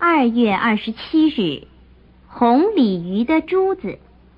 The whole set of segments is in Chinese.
2月27日，红鲤鱼的珠子。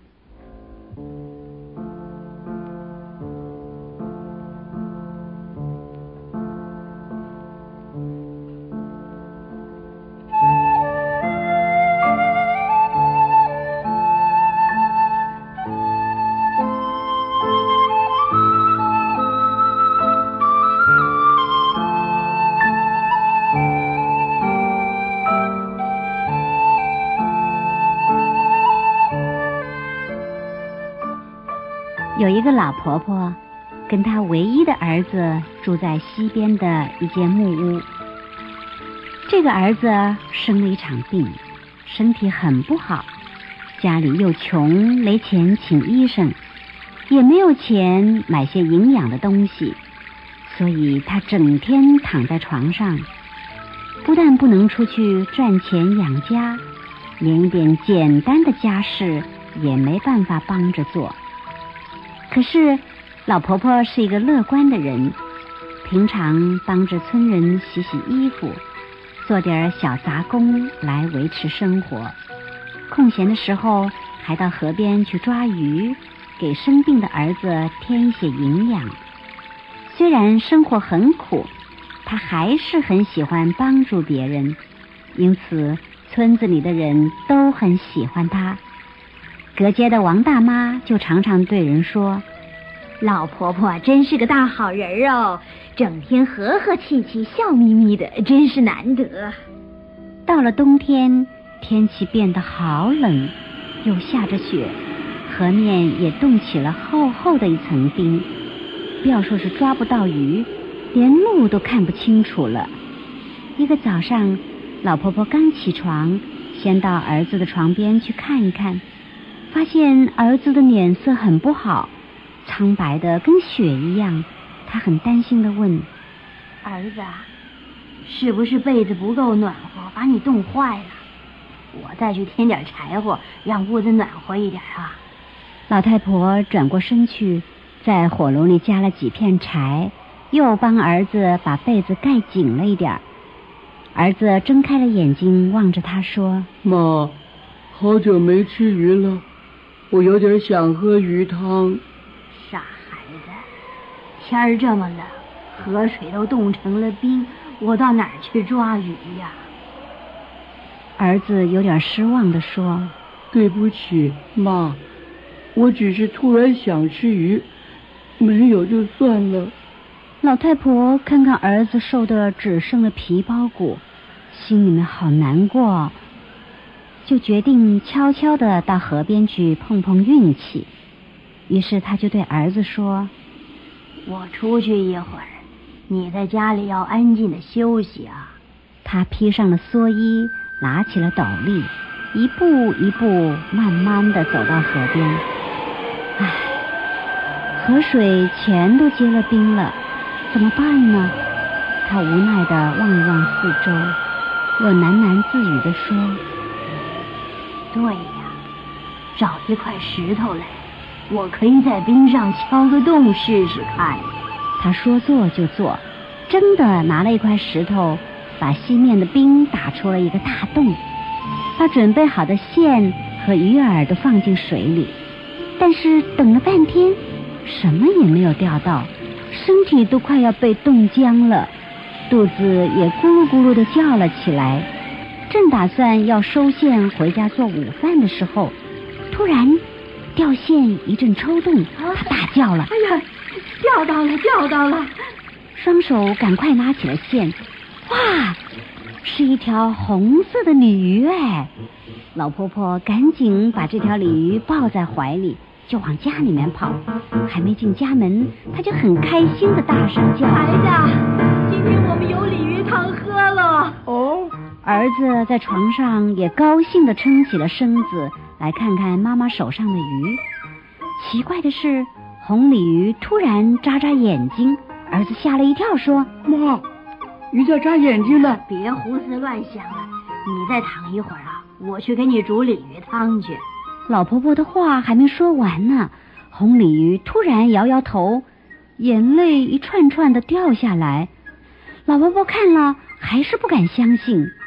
有一个老婆婆跟她唯一的儿子住在西边的一间木屋。这个儿子生了一场病，身体很不好，家里又穷，没钱请医生，也没有钱买些营养的东西，所以他整天躺在床上，不但不能出去赚钱养家，连一点简单的家事也没办法帮着做。可是老婆婆是一个乐观的人，平常帮着村人洗洗衣服，做点小杂工来维持生活，空闲的时候还到河边去抓鱼，给生病的儿子添一些营养。虽然生活很苦，她还是很喜欢帮助别人，因此村子里的人都很喜欢她。隔街的王大妈就常常对人说，老婆婆真是个大好人哦，整天和和气气笑眯眯的，真是难得。到了冬天，天气变得好冷，又下着雪，河面也冻起了厚厚的一层冰，不要说是抓不到鱼，连路都看不清楚了。一个早上，老婆婆刚起床，先到儿子的床边去看一看，发现儿子的脸色很不好，苍白的跟雪一样。她很担心地问，儿子啊，是不是被子不够暖和，把你冻坏了？我再去添点柴火，让屋子暖和一点啊。老太婆转过身去，在火炉里加了几片柴，又帮儿子把被子盖紧了一点。儿子睁开了眼睛，望着她说， 妈，好久没吃鱼了，我有点想喝鱼汤。 傻孩子，天儿这么冷，河水都冻成了冰，我到哪儿去抓鱼呀？儿子有点失望地说， 对不起，妈，我只是突然想吃鱼，没有就算了。 老太婆看看儿子瘦得只剩了皮包骨，心里面好难过，就决定悄悄地到河边去碰碰运气。于是他就对儿子说，我出去一会儿，你在家里要安静的休息啊。他披上了蓑衣，拿起了斗笠，一步一步慢慢地走到河边。唉，河水全都结了冰了，怎么办呢？他无奈地望一望四周，又喃喃自语地说，对呀，找一块石头来，我可以在冰上敲个洞试试看。他说做就做，真的拿了一块石头，把西面的冰打出了一个大洞，把准备好的线和鱼饵都放进水里，但是等了半天，什么也没有钓到，身体都快要被冻僵了，肚子也咕噜咕噜地叫了起来。正打算要收线回家做午饭的时候，突然钓线一阵抽动，他大叫了，哎呀，钓到了！双手赶快拿起了线，哇，是一条红色的鲤鱼哎！老婆婆赶紧把这条鲤鱼抱在怀里，就往家里面跑。还没进家门，她就很开心的大声叫，孩子，今天我们有鲤鱼汤喝了哦！儿子在床上也高兴地撑起了身子，来看看妈妈手上的鱼。奇怪的是，红鲤鱼突然眨眨眼睛，儿子吓了一跳，说， 妈，鱼在眨眼睛了。 别胡思乱想了，你再躺一会儿啊，我去给你煮鲤鱼汤去。老婆婆的话还没说完呢，红鲤鱼突然摇摇头，眼泪一串串的掉下来。老婆婆看了还是不敢相信，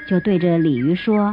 就对着鲤鱼说：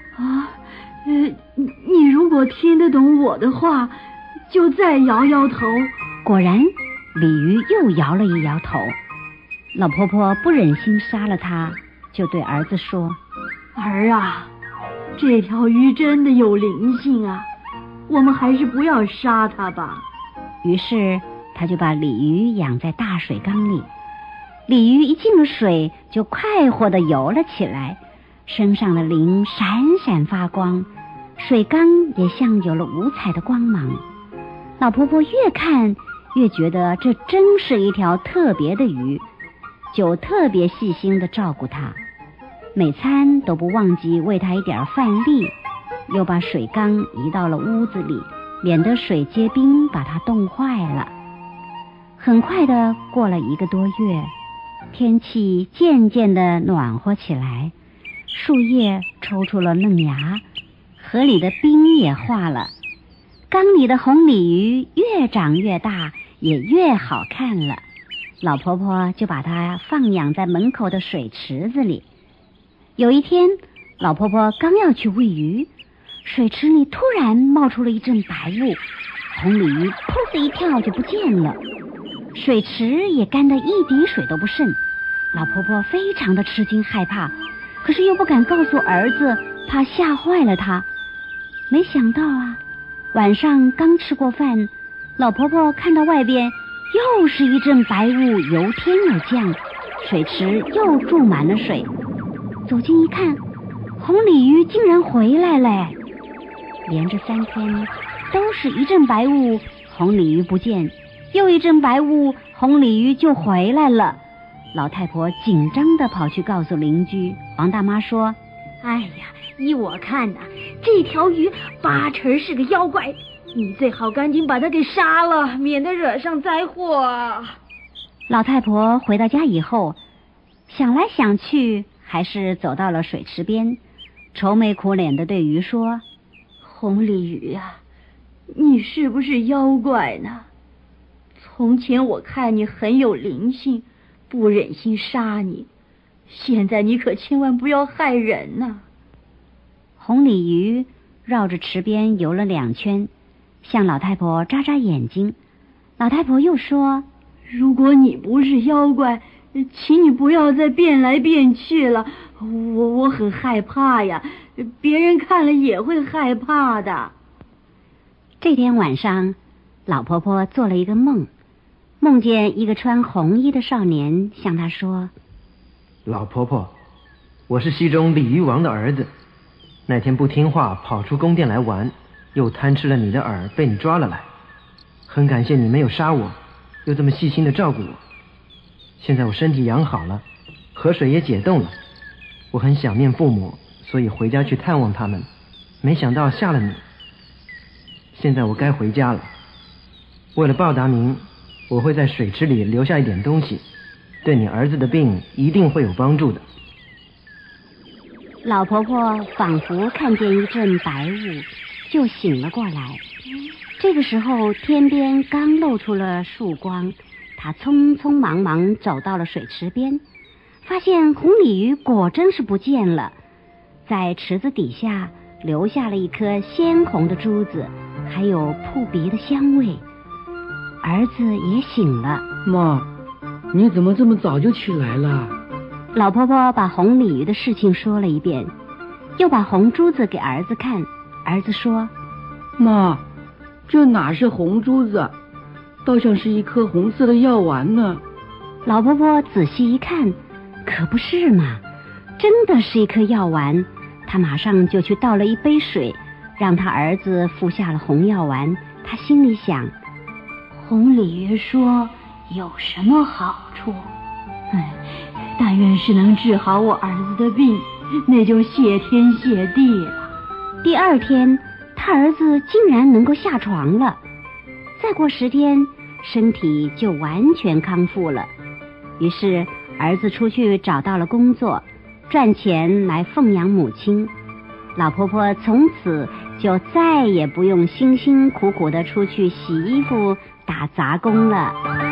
你如果听得懂我的话，就再摇摇头。 果然，鲤鱼又摇了一摇头。老婆婆不忍心杀了它，就对儿子说： 儿啊，这条鱼真的有灵性啊，我们还是不要杀它吧。 于是他就把鲤鱼养在大水缸里。鲤鱼一进了水，就快活地游了起来，身上的鳞闪闪发光，水缸也像有了五彩的光芒。老婆婆越看越觉得这真是一条特别的鱼，就特别细心地照顾它，每餐都不忘记喂它一点饭粒，又把水缸移到了屋子里，免得水结冰把它冻坏了。很快的过了1个多月，天气渐渐的暖和起来，树叶抽出了嫩芽，河里的冰也化了，缸里的红鲤鱼越长越大，也越好看了。老婆婆就把它放养在门口的水池子里。有一天，老婆婆刚要去喂鱼，水池里突然冒出了一阵白雾，红鲤鱼噗的一跳就不见了，水池也干得一滴水都不剩。老婆婆非常的吃惊害怕，可是又不敢告诉儿子，怕吓坏了他。没想到啊，晚上刚吃过饭，老婆婆看到外边又是一阵白雾由天而降，水池又注满了水。走近一看，红鲤鱼竟然回来了。连着3天都是一阵白雾，红鲤鱼不见，又一阵白雾，红鲤鱼就回来了。老太婆紧张地跑去告诉邻居。王大妈说： 哎呀，依我看呐，这条鱼8成是个妖怪，你最好赶紧把它给杀了，免得惹上灾祸。 老太婆回到家以后，想来想去，还是走到了水池边，愁眉苦脸地对鱼说： 红鲤鱼呀，你是不是妖怪呢？从前我看你很有灵性，不忍心杀你，现在你可千万不要害人呐。 红鲤鱼绕着池边游了2圈，向老太婆眨眨眼睛。老太婆又说： 如果你不是妖怪，请你不要再变来变去了，我很害怕呀，别人看了也会害怕的。 这天晚上，老婆婆做了一个梦，梦见一个穿红衣的少年向她说： 老婆婆，我是西中鲤鱼王的儿子，那天不听话跑出宫殿来玩，又贪吃了你的饵，被你抓了来，很感谢你没有杀我，又这么细心的照顾我。现在我身体养好了，河水也解冻了，我很想念父母，所以回家去探望他们，没想到吓了你。现在我该回家了，为了报答您，我会在水池里留下一点东西，对你儿子的病一定会有帮助的。 老婆婆仿佛看见一阵白雾，就醒了过来。这个时候天边刚露出了曙光，她匆匆忙忙走到了水池边，发现红鲤鱼果真是不见了，在池子底下留下了一颗鲜红的珠子，还有扑鼻的香味。儿子也醒了。 妈，你怎么这么早就起来了？ 老婆婆把红鲤鱼的事情说了一遍，又把红珠子给儿子看。儿子说： 妈，这哪是红珠子，倒像是一颗红色的药丸呢。 老婆婆仔细一看，可不是嘛，真的是一颗药丸。她马上就去倒了一杯水，让她儿子服下了红药丸。她心里想： 红鲤鱼说有什么好处？但愿是能治好我儿子的病，那就谢天谢地了。 第2天，他儿子竟然能够下床了。再过10天，身体就完全康复了。于是儿子出去找到了工作，赚钱来奉养母亲。老婆婆从此就再也不用辛辛苦苦地出去洗衣服打杂工了。